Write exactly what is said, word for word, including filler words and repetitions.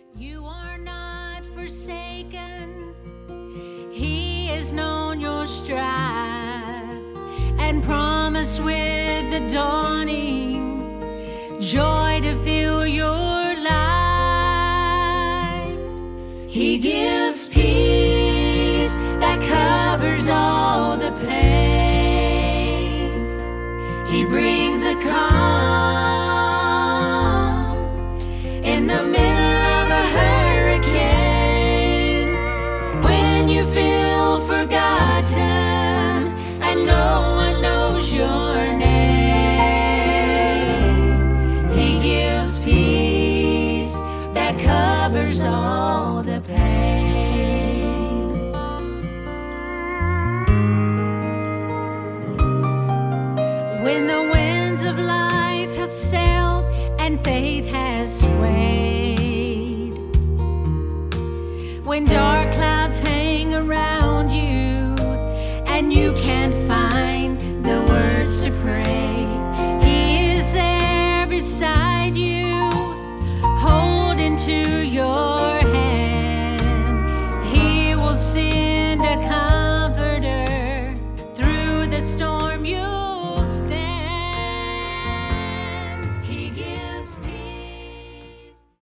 You are not forsaken. He has known your strife and promised with the dawning joy to fill your life. He gives peace that covers all the pain. He brings a calm in the middle of a hurricane. When you feel forgotten and no one knows your name, He gives peace that covers all the pain. When the winds of life have sailed and faith has swayed, when dark clouds hang around you and you can't find the words to pray, He is there beside you, holding to